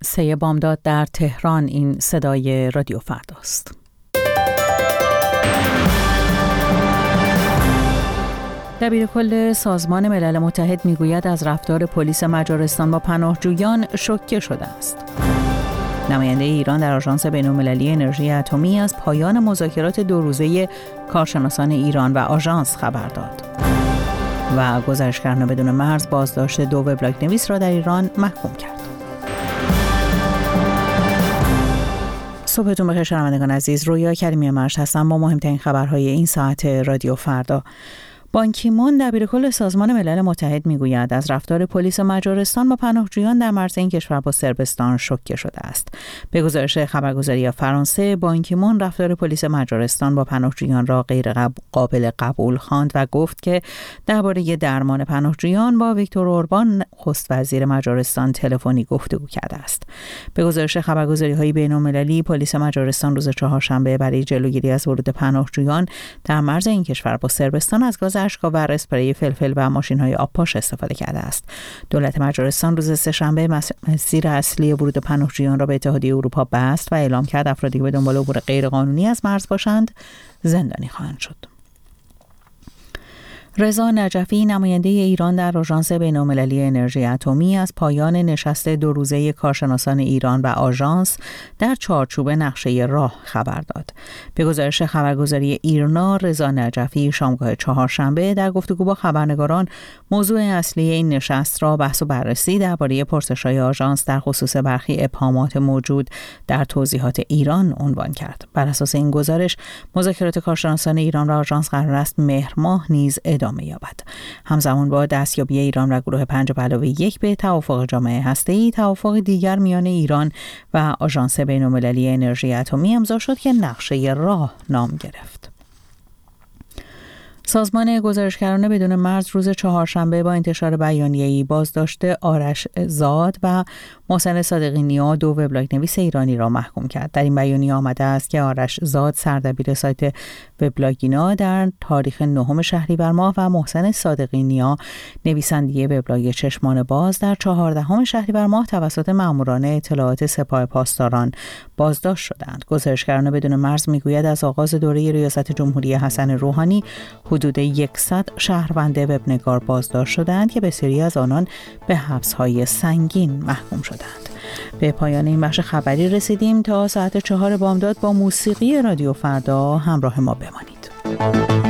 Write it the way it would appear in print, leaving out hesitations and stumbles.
3 بامداد در تهران. این صدای رادیو فرداست. دبیرکل سازمان ملل متحد میگوید از رفتار پلیس مجارستان با پناهجویان شوکه شده است. نماینده ایران در آژانس بین‌المللی انرژی اتمی از پایان مذاکرات 2 روزه کارشناسان ایران و آژانس خبر داد. و گزارشگران بدون مرز بازداشت 2 وبلاگ‌نویس را در ایران محکوم کرد. صبحتون بخیر شنوندگان عزیز، رویا کریمی مرج هستم با مهمترین خبرهای این ساعت رادیو فردا. بان کی مون دبیرکل سازمان ملل متحد میگوید از رفتار پلیس مجارستان با پناهجویان در مرز این کشور با صربستان شوکه شده است. به گزارش خبرگزاری فرانسه، بان کی مون رفتار پلیس مجارستان با پناهجویان را غیر قابل قبول خواند و گفت که درباره درمان پناهجویان با ویکتور اوربان نخست وزیر مجارستان تلفنی گفتگو کرده است. به گزارش خبرگزاری‌های بین‌المللی، پلیس مجارستان روز چهارشنبه برای جلوگیری از ورود پناهجویان در مرز این کشور با صربستان از گاز اشک‌آور، اسپری فلفل و ماشین‌های آبپاش استفاده کرده است. دولت مجارستان روز سه‌شنبه مسیر اصلی ورود پناهجویان را به اتحادیه اروپا بست و اعلام کرد افرادی که به دنبال عبور غیرقانونی از مرز باشند زندانی خواهند شد. رضا نجفی، نماینده ایران در آژانس بین‌المللی انرژی اتمی، از پایان نشست 2 روزه کارشناسان ایران و آژانس در چارچوب نقشه راه خبر داد. به گزارش خبرگزاری ایرنا، رضا نجفی شامگاه چهارشنبه در گفتگو با خبرنگاران موضوع اصلی این نشست را بحث و بررسی درباره پرسش‌های آژانس در خصوص برخی ابهامات موجود در توضیحات ایران عنوان کرد. بر اساس این گزارش، مذاکرات کارشناسان ایران و آژانس قرار است مهر ماه نیز ادامه یابد. همزمان با دستیابی ایران و گروه 5+1 به توافق جامعه هسته‌ای، توافق دیگر میان ایران و آژانس بین‌المللی انرژی اتمی امضا شد که نقشه راه نام گرفت. سازمان گزارشگران بدون مرز روز چهارشنبه با انتشار بیانیه‌ای بازداشت آرش زاد و محسن صادقی نیا، 2 وبلاگ‌نویس ایرانی را محکوم کرد. در این بیانیه آمده است که آرش زاد سردبیر سایت وبلاگینا در تاریخ 9 شهریور ماه و محسن صادقی نیا نویسنده وبلاگ چشمان باز در 14 شهریور ماه توسط ماموران اطلاعات سپاه پاسداران بازداشت شدند. گزارشگران بدون مرز میگوید از آغاز دوره ریاست جمهوری حسن روحانی حدود 100 شهروند وبنگار بازداشت شدند که بسیاری از آنان به حبس‌های سنگین محکوم شدند. به پایان این بخش خبری رسیدیم. تا ساعت 4 بامداد با موسیقی رادیو فردا همراه ما بمانید.